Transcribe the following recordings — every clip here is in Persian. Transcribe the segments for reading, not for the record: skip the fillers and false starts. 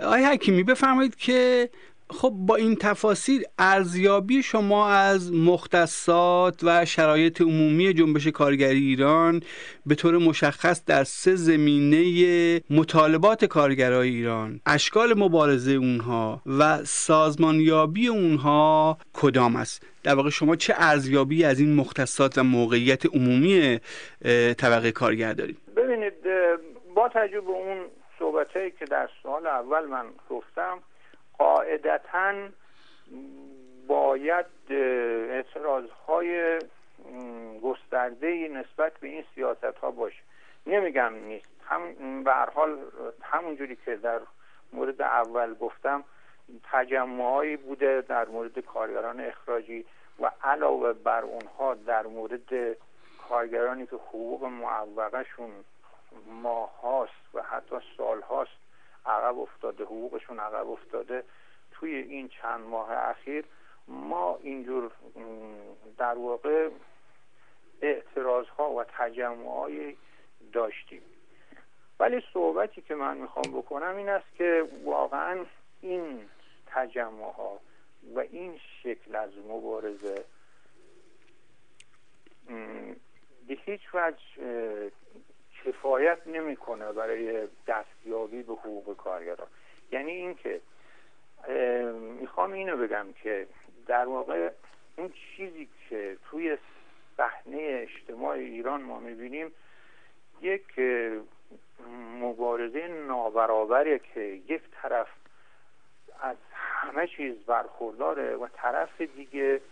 آقای حکیمی بفرمایید که خب با این تفاصیل ارزیابی شما از مختصات و شرایط عمومی جنبش کارگری ایران به طور مشخص در 3 زمینه مطالبات کارگرای ایران، اشکال مبارزه اونها و سازمانیابی اونها کدام است؟ در واقع شما چه ارزیابی از این مختصات و موقعیت عمومی طبقه کارگر دارید؟ ببینید، با توجه به اون صحبتایی که در سوال اول من گفتم، قاعدتاً باید اعتراضهای گسترده‌ای نسبت به این سیاست‌ها باشه. نمیگم نیست، به هر حال همونجوری که در مورد اول گفتم تجمعایی بوده در مورد کارگران اخراجی و علاوه بر اونها در مورد کارگرانی که حقوق معوقه‌شون ماه‌هاست و حتی سال‌هاست عقب افتاده، حقوقشون عقب افتاده. توی این چند ماه اخیر ما اینجور در واقع اعتراض‌ها و تجمع‌های داشتیم. ولی صحبتی که من میخوام بکنم این است که واقعا این تجمع‌ها و این شکل از مبارزه به هیچ وجه کفایت نمیکنه برای دستیابی به حقوق کارگران. یعنی این که میخوام اینو بگم که در واقع اون چیزی که توی صحنه اجتماع ایران ما میبینیم یک مبارزه نابرابره که یک طرف از همه چیز برخورداره و طرف دیگه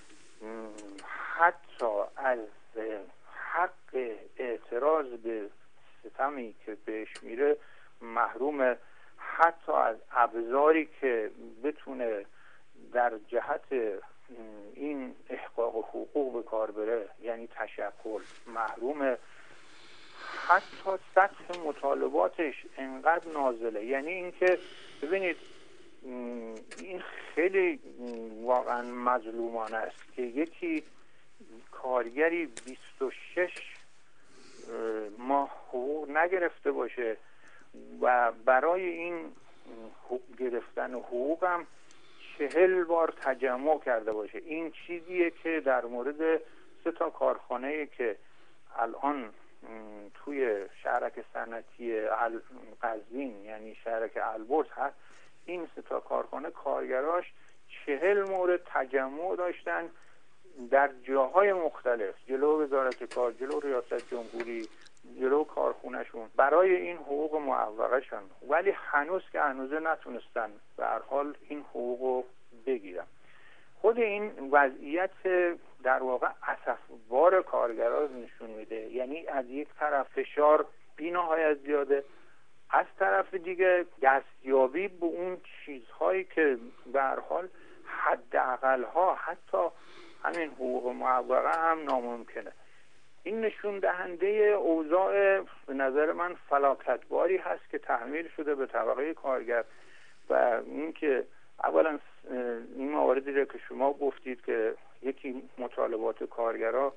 حتی از حق اعتراض به ستمی که بهش میره محروم، حتی از ابزاری که بتونه در جهت این احقاق حقوق به کار بره، یعنی تشکل، محروم. حتی سطح مطالباتش انقدر نازله. یعنی اینکه ببینید این خیلی واقعا مظلومانه است که یکی کارگری 26 ماه حقوق نگرفته باشه و برای این گرفتن حقوقم 40 بار تجمع کرده باشه. این چیزیه که در مورد 3 کارخانه‌ای که الان توی شهرک صنعتی قزوین یعنی شهرک البرز هست، این 3 کارخانه کارگراش 40 مورد تجمع داشتن در جاهای مختلف، جلو وزارت کار، جلو ریاست جمهوری، جلو کارخونهشون، برای این حقوق معوقهشون. ولی هنوز که هنوزه نتونستن به هر حال این حقوقو بگیرن. خود این وضعیت در واقع اسفبار کارگران نشون میده. یعنی از یک طرف فشار بی‌نهایت زیاده، از طرف دیگه دستیابی به اون چیزهایی که به هر حال حداقل‌ها حتی همین حقوق معوقه هم ناممکنه. این نشون دهنده اوضاع به نظر من فلاکتباری هست که تحمیل شده به طبقه کارگر و اینکه اولا این مواردی رو که شما گفتید که یکی مطالبات کارگرها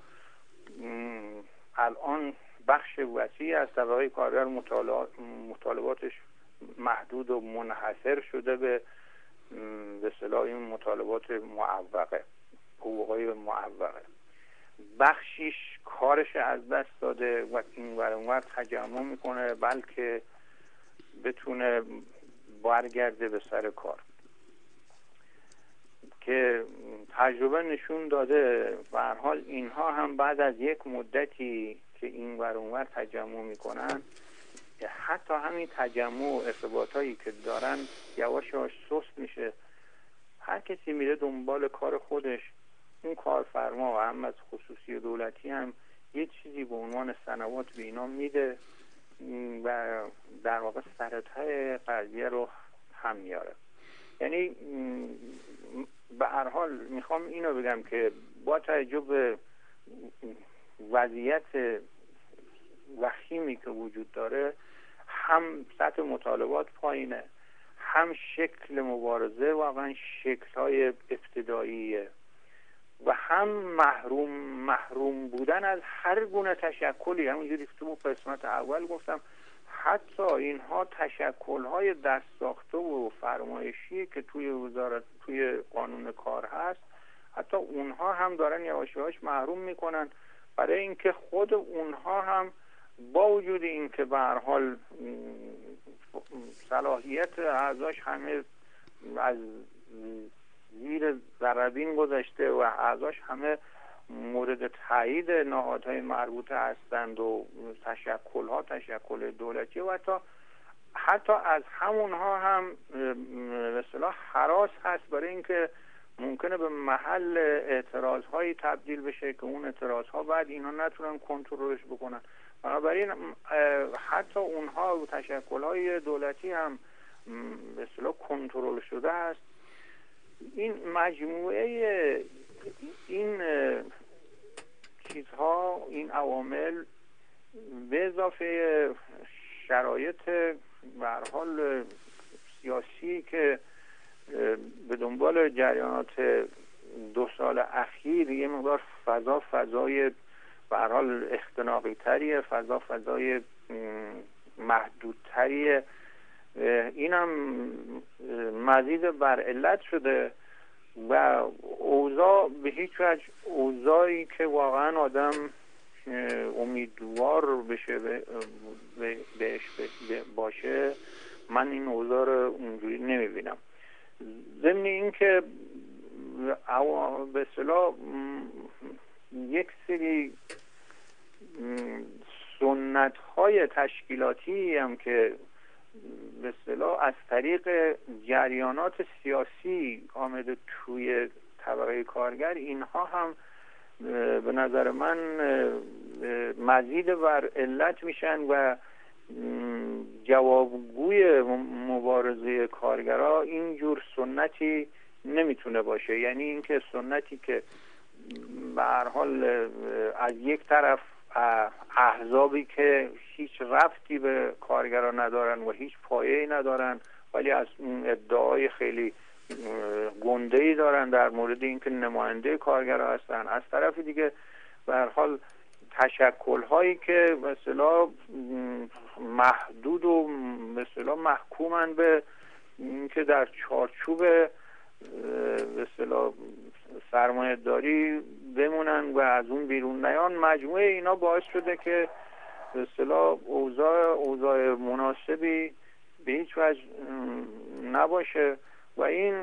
الان بخش وسیعی از طبقه کارگر مطالباتش محدود و منحصر شده به اصطلاح این مطالبات معوقه، حقوقای معوقه. بخشیش کارش از دست داده و این ور اون ور تجمع میکنه بلکه بتونه برگرده به سر کار، که تجربه نشون داده به هر حال اینها هم بعد از یک مدتی که این ور اون ور تجمع میکنن، حتی همین تجمع و ارتباطایی که دارن یواش یواش سست میشه. هر کسی میره دنبال کار خودش. اون کارفرما و هم از خصوصی و دولتی هم یه چیزی به عنوان سنوات به اینا میده و در واقع سرطه قضیه رو هم میاره. یعنی به هر حال میخوام اینو بگم که با توجه به وضعیت وخیمی که وجود داره، هم سطح مطالبات پایینه، هم شکل مبارزه واقعا شکل‌های ابتداییه و هم محروم بودن از هر گونه تشکلی. همونجوری که تو قسمت اول گفتم، حتی اینها تشکل‌های دست ساخته و فرمایشی که توی قانون کار هست، حتی اونها هم دارن یواش یواش محروم میکنن، برای اینکه خود اونها هم با وجود اینکه به هر حال صلاحیت اعضاش همه از زیر ذره‌بین گذشته و اعضاش همه مورد تایید نهادهای مربوطه هستند و تشکل دولتی و حتی از همونها هم به اصطلاح هراس هست برای اینکه ممکنه به محل اعتراضهایی تبدیل بشه که اون اعتراضها بعد اینا نتونن کنترلش بکنن. بنابراین حتی اونها و تشکل‌های دولتی هم به اصطلاح کنترل شده است. این مجموعه این چیزها، این عوامل به اضافه شرایط به هر حال سیاسی که به دنبال جریانات 2 سال اخیر یه مقدار فضای به هر حال اختناقی تریه، فضای محدودتریه، اینم مزید بر علت شده و اوضاع به هیچ وجه اوضاعی که واقعا آدم امیدوار بشه بهش باشه، من این اوضاع رو اونجوری نمیبینم. ضمن این که به اصطلاح یک سری سنت‌های تشکیلاتی هم که به اصطلاح از طریق جریانات سیاسی آمده توی طبقه کارگر، اینها هم به نظر من مزید بر علت میشن و جوابگوی مبارزه کارگرها اینجور سنتی نمیتونه باشه. یعنی اینکه سنتی که به هر حال از یک طرف احزابی که هیچ ربطی به کارگرها ندارن و هیچ پایه‌ای ندارن ولی از ادعای خیلی گنده‌ای دارن در مورد اینکه نماینده کارگرها هستن، از طرف دیگه به هر حال تشکل‌هایی که به اصطلاح محدود و به اصطلاح محکومن به اینکه در چارچوب به اصطلاح سرمایه‌داری بمونن و از اون بیرون نیان. مجموعه اینا باعث شده که به اصطلاح اوضاع مناسبی به هیچ وجه نباشه و این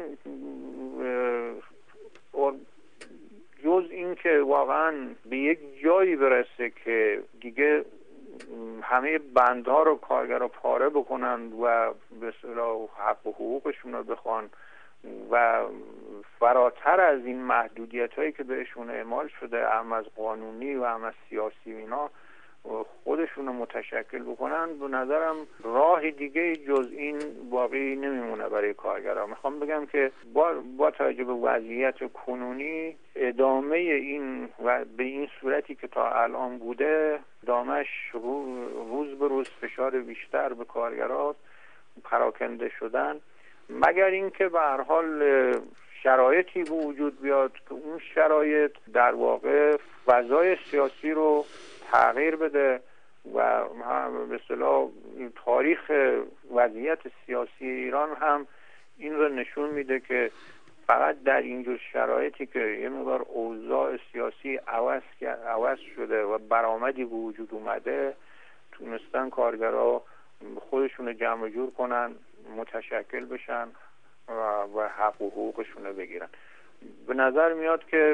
جز این که واقعا به یک جایی برسه که دیگه همه بندها رو کارگرها پاره بکنن و به اصطلاح حق و حقوقشون رو بخوان و فراتر از این محدودیت هایی که بهشون اعمال شده، هم از قانونی و هم از سیاسی اینا، خودشون رو متشکل بکنن، به نظرم راه دیگه جز این باقی نمیمونه برای کارگرها. میخوام بگم که با توجه به وضعیت کنونی ادامه این و به این صورتی که تا الان بوده، ادامهش روز به روز فشار بیشتر به کارگرها پراکنده شدن، مگر اینکه به هر حال شرایطی به وجود بیاد که اون شرایط در واقع فضای سیاسی رو تغییر بده و به اصطلاح تاریخ وضعیت سیاسی ایران هم این رو نشون میده که فقط در اینجور شرایطی که یه مقدار اوضاع سیاسی عوض شده و برآمدی به وجود اومده، تونستن کارگرها خودشون رو جمع جور کنن، متشکل بشن و حق و حقوقشون رو بگیرن. به نظر میاد که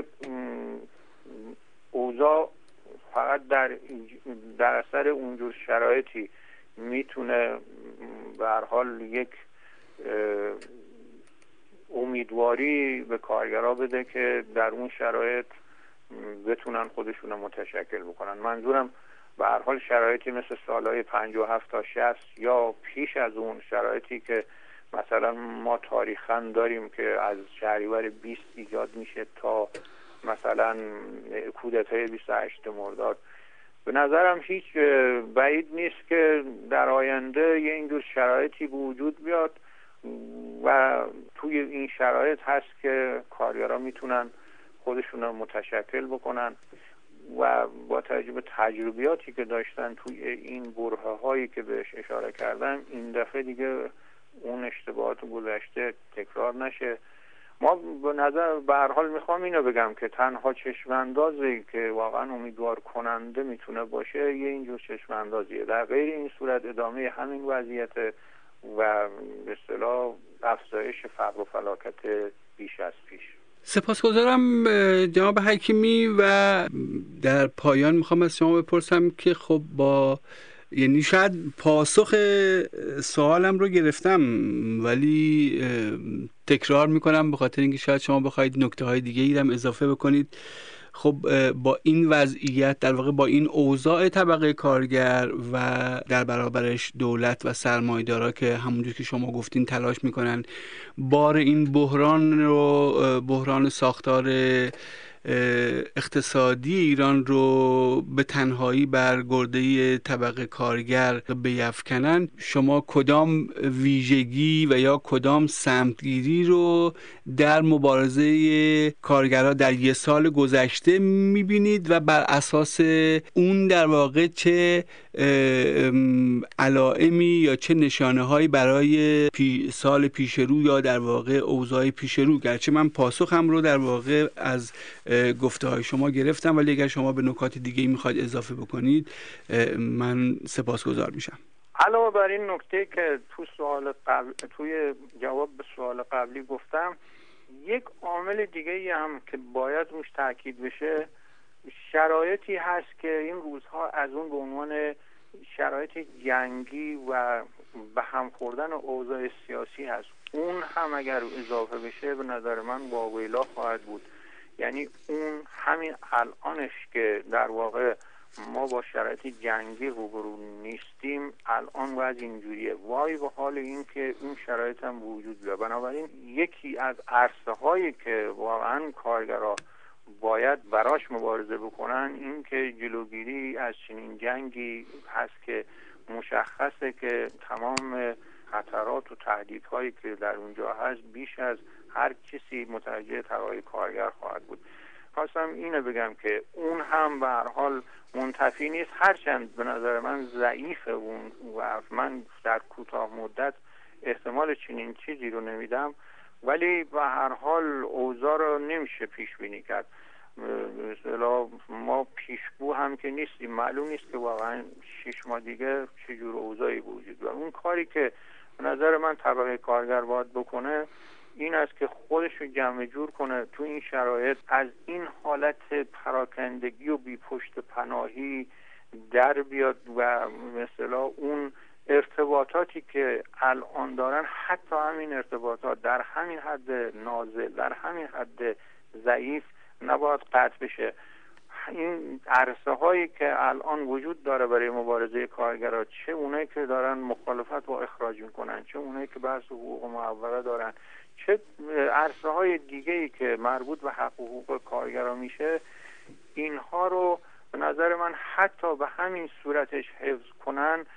اوضاع فقط در اثر اونجور شرایطی میتونه به هر حال یک امیدواری به کارگرها بده که در اون شرایط بتونن خودشون رو متشکل بکنن. منظورم به هر حال شرایطی مثل سالهای 57 تا 60 یا پیش از اون شرایطی که مثلا ما تاریخاً داریم که از شهریور 20 ایجاد میشه تا مثلا کودتای 28 مرداد. به نظرم هیچ بعید نیست که در آینده یه اینجور شرایطی به وجود بیاد و توی این شرایط هست که کارگرها میتونن خودشون رو متشکل بکنن. و با توجه به تجربیاتی که داشتن توی این برهه هایی که بهش اشاره کردم این دفعه دیگه اون اشتباهات گذشته تکرار نشه. ما به نظر به هر حال میخوام اینو بگم که تنها چشماندازی که واقعا امیدوار کننده میتونه باشه یه اینجور چشماندازیه، در غیر این صورت ادامه همین وضعیت و به اصطلاح افزایش فقر و فلاکت بیش از پیش. سپاسگزارم جناب حکیمی و در پایان میخوام از شما بپرسم که خب یعنی شاید پاسخ سوالم رو گرفتم ولی تکرار میکنم به خاطر اینکه شاید شما بخواید نکته های دیگه ای هم اضافه بکنید. خب با این وضعیت در واقع با این اوضاع طبقه کارگر و در برابرش دولت و سرمایه‌دارا که همونجور که شما گفتین تلاش میکنن بار این بحران ساختار اقتصادی ایران رو به تنهایی بر گرده طبقه کارگر بیفکنن، شما کدام ویژگی و یا کدام سمتگیری رو در مبارزه کارگرها در یه سال گذشته میبینید و بر اساس اون در واقع چه علائمی یا چه نشانه هایی برای سال پیش رو یا در واقع اوضاع پیش رو، گرچه من پاسخم رو در واقع از گفته های شما گرفتم ولی اگر شما به نکات دیگه میخواید اضافه بکنید من سپاسگزار میشم. علاوه بر این نکته که توی جواب به سوال قبلی گفتم، یک عامل دیگه هم که باید روش تاکید بشه شرایطی هست که این روزها از اون به عنوان شرایط جنگی و به هم خوردن اوضاع سیاسی هست. اون هم اگر اضافه بشه به نظر من واویلا خواهد بود. یعنی اون همین الانش که در واقع ما با شرایط جنگی روبرو نیستیم، الان وضع اینجوریه، وای به حال این که این شرایط هم وجود داره. بنابراین یکی از عرصه هایی که واقعا کارگرها باید براش مبارزه بکنن این که جلوگیری از چنین جنگی هست که مشخصه که تمام خطرات و تهدیدهایی که در اونجا هست بیش از هر کسی متوجه طبقه کارگر خواهد بود. خواستم اینو بگم که اون هم به هر حال منتفی نیست، هرچند به نظر من ضعیفه اون و من در کوتاه مدت احتمال چنین چیزی رو نمیدم، ولی به هر حال اوضاع رو نمیشه پیش بینی کرد. مثلا ما پیشگو هم که نیستیم، معلوم نیست که واقعا 6 ماه دیگه چجور اوضاعی وجود داره. اون کاری که به نظر من طبقه کارگر باید بکنه این است که خودش رو جمع جور کنه تو این شرایط، از این حالت پراکندگی و بی پشت پناهی در بیاد و مثلا اون ارتباطاتی که الان دارن، حتی همین ارتباطات در همین حد نازل، در همین حد ضعیف نباید قطع بشه. این عرصه هایی که الان وجود داره برای مبارزه کارگرها، چه اونایی که دارن مخالفت با اخراج میکنن، چه اونایی که بحث حقوق معوقه دارن، چه عرصه های دیگه‌ای که مربوط به حق و حقوق کارگرها میشه، اینها رو به نظر من حتی به همین صورتش حفظ کنن،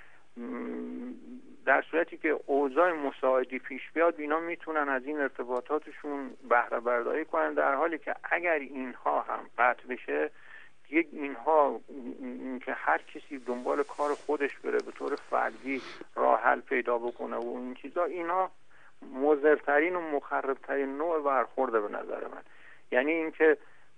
در صورتی که اوضاع مساعدی پیش بیاد اینا میتونن از این ارتباطاتشون بهره برداری کنن، در حالی که اگر اینها هم قطع بشه، یک اینها که هر کسی دنبال کار خودش بره به طور فردی راه حل پیدا بکنه و این چیزا، اینا مضرترین و مخربترین نوع برخورده به نظر من. یعنی اینکه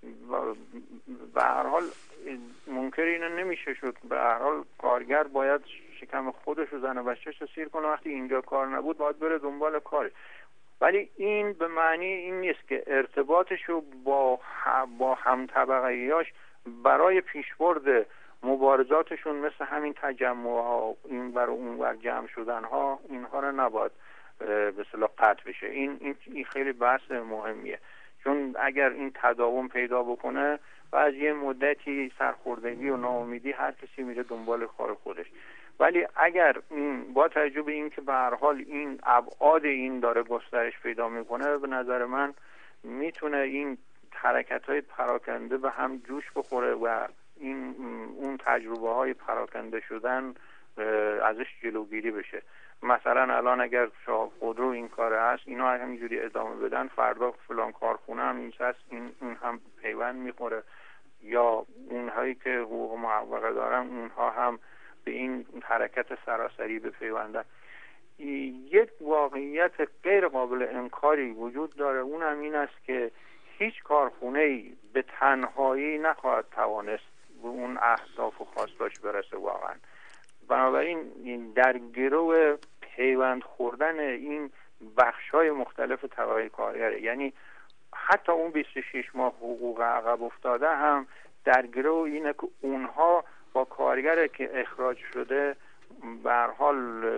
به هر حال منکر اینو نمیشه شد، به هر حال کارگر باید شکم خودش و زن و بچه‌ش رو سیر کنه، وقتی اینجا کار نبود باید بره دنبال کار. ولی این به معنی این نیست که ارتباطش رو با هم طبقه‌ایاش برای پیشبرد مبارزاتشون مثل همین تجمع‌ها، این بر اون بر جمع شدن‌ها، اینها رو نباید به اصطلاح قطع بشه. این خیلی بحث مهمیه، چون اگر این تداوم پیدا بکنه و از یه مدتی سرخوردگی و ناامیدی هر کسی میره دنبال کار خودش. ولی اگر با توجه به این که به هر حال این ابعاد این داره گسترش پیدا میکنه، به نظر من میتونه این حرکت‌های پراکنده به هم جوش بخوره و اون تجربه های پراکنده شدن ازش جلوگیری بشه. مثلا الان اگر خودرو این کار هست، اینا همینجوری ادامه بدن، فردا فلان کارخونه هم این هست، این هم پیوند میخوره. یا اونهایی که حقوق معوقه دارن اونها هم به این حرکت سراسری بپیوندن. یک واقعیت غیر قابل انکاری وجود داره، اون هم این است که هیچ کارخونه‌ای به تنهایی نخواهد توانست به اون اهداف و خواستاش برسه واقعا. بنابراین در گرو پیوند خوردن این بخش‌های مختلف طبقه کارگره، یعنی حتی اون 26 ماه حقوق عقب افتاده هم در گرو اینه که اونها با کارگر که اخراج شده به هر حال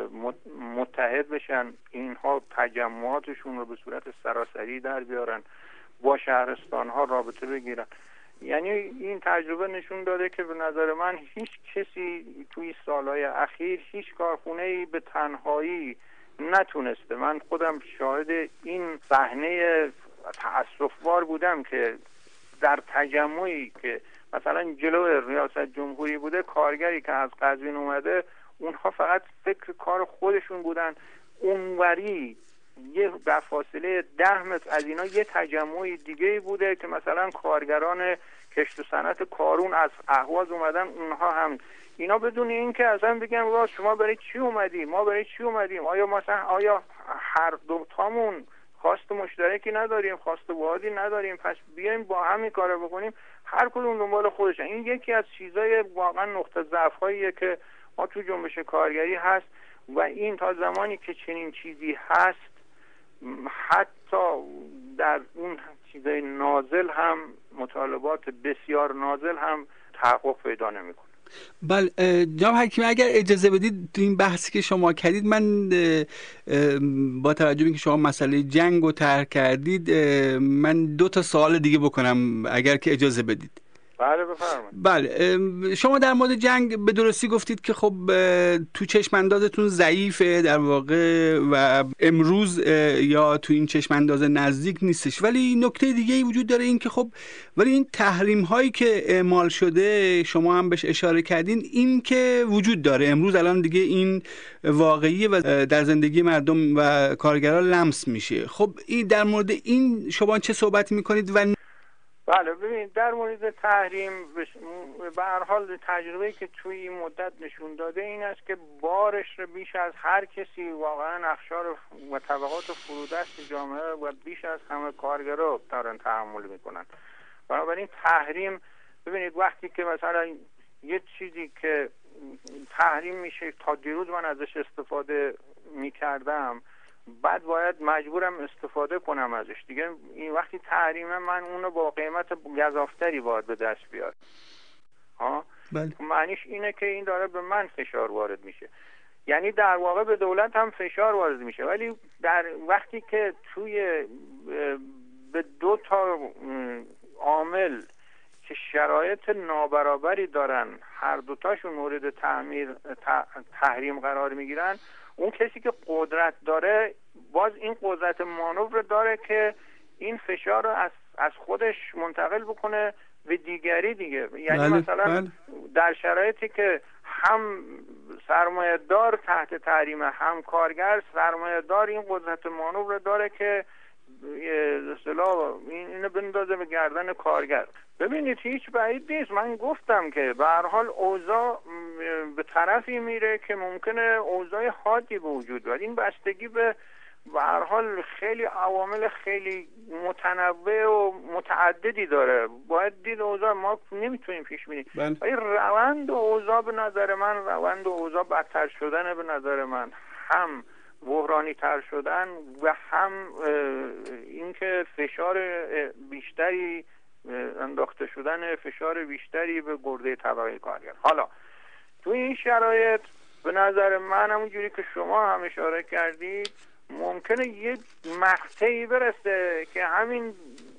متحد بشن، اینها تجمعاتشون رو به صورت سراسری در بیارن، با شهرستان‌ها رابطه بگیرن. یعنی این تجربه نشون داده که به نظر من هیچ کسی توی سالهای اخیر هیچ کارخونه‌ای به تنهایی نتونسته. من خودم شاهد این صحنه تأسف‌بار بودم که در تجمعی که مثلا جلو ریاست جمهوری بوده، کارگری که از قزوین اومده، اونها فقط فکر کار خودشون بودن. اونوری یه در فاصله 10 متر از اینا یه تجمعی دیگه بوده که مثلا کارگران کشت و صنعت کارون از اهواز اومدن، اونها هم اینا بدون این که اصلا بگن وای شما برای چی اومدیم، ما برای چی اومدیم، آیا هر دو تامون خواست مشترکی نداریم، خواست واحدی نداریم، پس بیایم با هم این کارو بکنیم، هر کدوم دنبال خودشن. این یکی از چیزای واقعا نقطه ضعف‌هاییه که ما تو جنبش کارگری هست و این تا زمانی که چنین چیزی هست حتی در اون چیزای نازل هم، مطالبات بسیار نازل هم تحقق پیدا نمی‌کنه. بله جناب حکیمی، اگر اجازه بدید تو این بحثی که شما کردید، من با توجه به اینکه شما مسئله جنگ رو طرح کردید، من 2 تا سوال دیگه بکنم اگر که اجازه بدید. بله بفرمایید. بله، شما در مورد جنگ به درستی گفتید که خب تو چشم اندازتون ضعیفه در واقع و امروز یا تو این چشم انداز نزدیک نیستش، ولی نکته دیگه ای وجود داره، این که خب ولی این تحریم هایی که اعمال شده شما هم بهش اشاره کردین، این که وجود داره امروز الان دیگه این واقعیه و در زندگی مردم و کارگران لمس میشه. خب این در مورد این شما چه صحبتی میکنید؟ و بله ببینید در مورد تحریم به هر حال تجربه‌ای که توی این مدت نشون داده این است که بارش رو بیش از هر کسی واقعا اقشار و طبقات فرودست جامعه و بیش از همه کارگرها دارن تحمل میکنن. بنابراین تحریم، ببینید وقتی که مثلا یه چیزی که تحریم میشه، تا دیروز من ازش استفاده میکردم، بعد باید مجبورم استفاده کنم ازش دیگه. این وقتی تحریمه من اونو با قیمت گزافتری باید به دست بیارم. بله. معنیش اینه که این داره به من فشار وارد میشه، یعنی در واقع به دولت هم فشار وارد میشه. ولی در وقتی که توی به 2 تا عامل که شرایط نابرابری دارن، هر دوتاشون مورد تحریم قرار میگیرن، اون کسی که قدرت داره باز این قدرت مانور داره که این فشار رو از خودش منتقل بکنه به دیگری دیگه. یعنی مثلا در شرایطی که هم سرمایه دار تحت تحریم، هم کارگر، سرمایه دار این قدرت مانور داره که اصطلاح اینو بندازه به گردن کارگر. ببینید هیچ بعید نیست، من گفتم که به هر حال اوضاع به طرفی میره که ممکنه اوضاع حادی به وجود بیاد. این بستگی به هر حال خیلی عوامل خیلی متنوع و متعددی داره. باید دید اوضاع، ما نمیتونیم پیش بینیم. ولی روند اوضاع به نظر من، روند اوضاع بدتر شدن به نظر من، هم بحرانی تر شدن و هم اینکه فشار بیشتری انداخته شدن، فشار بیشتری به گرده طبقه کارگر. حالا تو این شرایط به نظر من همونجوری که شما هم اشاره کردید ممکنه یه مقطعی برسه که همین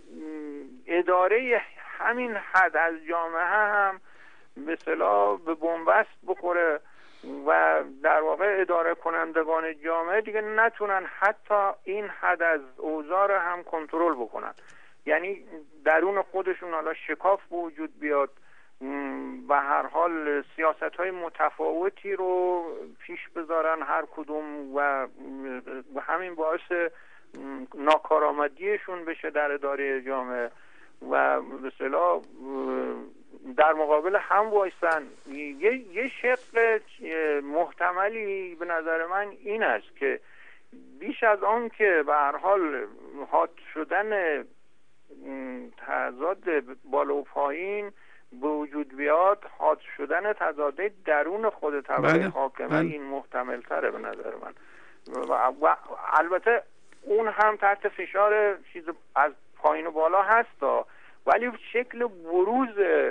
اداره همین حد از جامعه هم به اصطلاح به بنبست بخوره و در واقع اداره کنندگان جامعه دیگه نتونن حتی این حد از اوضاع رو هم کنترل بکنن. یعنی درون خودشون حالا شکاف به وجود بیاد و هر حال سیاست‌های متفاوتی رو پیش بذارن هر کدوم و همین باعث ناکارآمدیشون بشه در اداره جامعه و به اصطلاح در مقابل هم وایسن. یه شق محتملی به نظر من این است که بیش از آن که به هر حال حاد شدن تضاد بالا و پایین به وجود بیاد، حاد شدن تضاد درون خود طبقه حاکمه این محتمل تره به نظر من. و البته اون هم تحت فشار چیز از پایین و بالا هست، ولی شکل بروز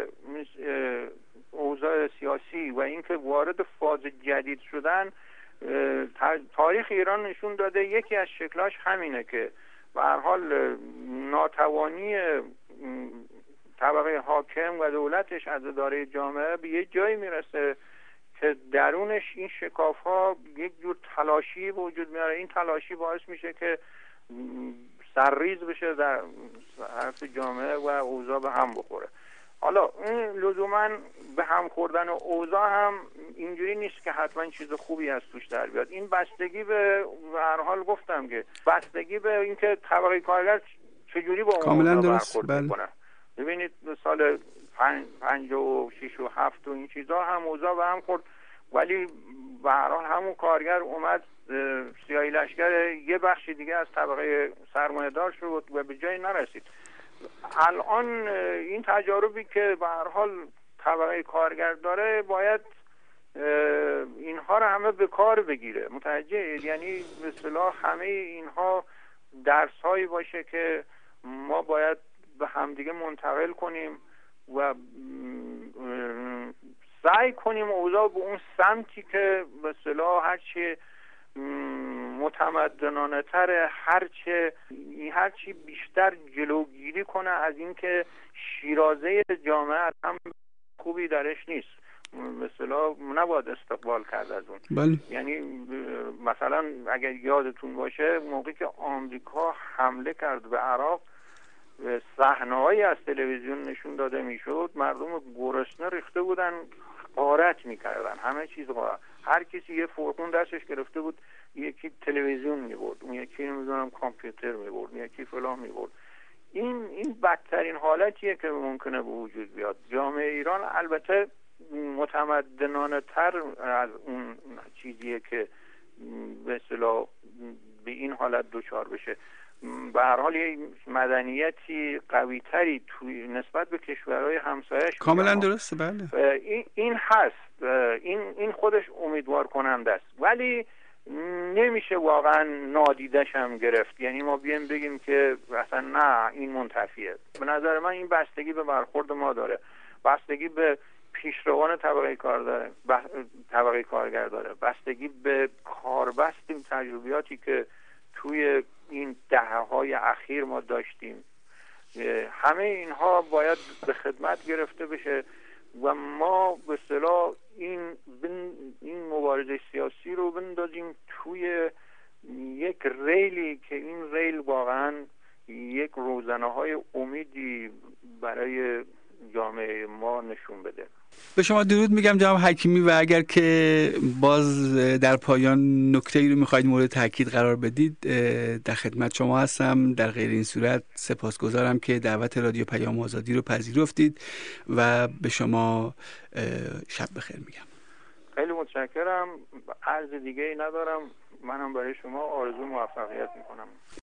اوضاع سیاسی و اینکه وارد فاز جدید شدن تاریخ ایران نشون داده یکی از شکلاش همینه که به هر حال ناتوانی طبقه حاکم و دولتش از اداره جامعه به یه جایی میرسه که درونش این شکاف‌ها یک جور تلاشی به وجود میاره. این تلاشی باعث میشه که سرریز بشه در طرف جامعه و اوضاع به هم بخوره. حالا این لزوما به هم خوردن اوضاع هم اینجوری نیست که حتما چیز خوبی از توش در بیاد. این بستگی به هر حال گفتم که بستگی به اینکه طبقه کارگر چجوری با اون اوضاع برخورد میکنه. ببینید سال 56 و 7 و این چیزا هم اوضاع به هم خورد، ولی به هر حال همون کارگر اومد سیاهی لشکر یه بخش دیگه از طبقه سرمایه‌دار شد و به جایی نرسید. الان این تجاربی که به هر حال طبقه کارگر داره باید اینها رو همه به کار بگیره. متوجه؟ یعنی به اصطلاح همه اینها درس‌هایی باشه که ما باید به همدیگه منتقل کنیم و سعی کنیم اوضاع به اون سمتی که به اصطلاح هرچی متمدنانه تر، هرچی بیشتر جلوگیری کنه از اینکه شیرازه جامعه هم خوبی درش نیست، به اصطلاح نباید استقبال کرد از اون. بله. یعنی مثلا اگر یادتون باشه موقعی که آمریکا حمله کرد به عراق، صحنه‌هایی از تلویزیون نشون داده میشد، مردم گرسنه ریخته بودن، غارت میکردن، همه چیز غارت. هر کسی یه فرقون دستش گرفته بود، یکی تلویزیون میبرد، اون یکی نمیدونم کامپیوتر میبرد، یکی فلان میبرد. این بدترین حالتیه که ممکنه به وجود بیاد. جامعه ایران البته متمدنانه تر از اون چیزیه که به اصطلاح به این حالت دچار بشه. به هر حال یه مدنیتی قوی تری توی نسبت به کشورهای همسایه‌اش کاملا درسته. بله این هست، این خودش امیدوار کننده است، ولی نمیشه واقعا نادیدش هم گرفت. یعنی ما بیایم بگیم که اصلا نه این منتفیه. به نظر من این بستگی به برخورد ما داره، بستگی به پیشروان طبقه کارگر داره، بستگی به کاربست تجربیاتی که توی این دهه‌های اخیر ما داشتیم. همه اینها باید به خدمت گرفته بشه و ما به اصطلاح این مبارزه سیاسی رو بندازیم توی یک ریلی که این ریل واقعا یک روزنه‌های امیدی برای جامعه ما نشون بده. به شما درود میگم جناب حکیمی، و اگر که باز در پایان نکته‌ای رو میخواید مورد تاکید قرار بدید در خدمت شما هستم. در غیر این صورت سپاسگزارم که دعوت رادیو پیام آزادی رو پذیرفتید و به شما شب بخیر میگم. خیلی متشکرم. عرض دیگه ای ندارم. منم برای شما آرزو موفقیت میکنم.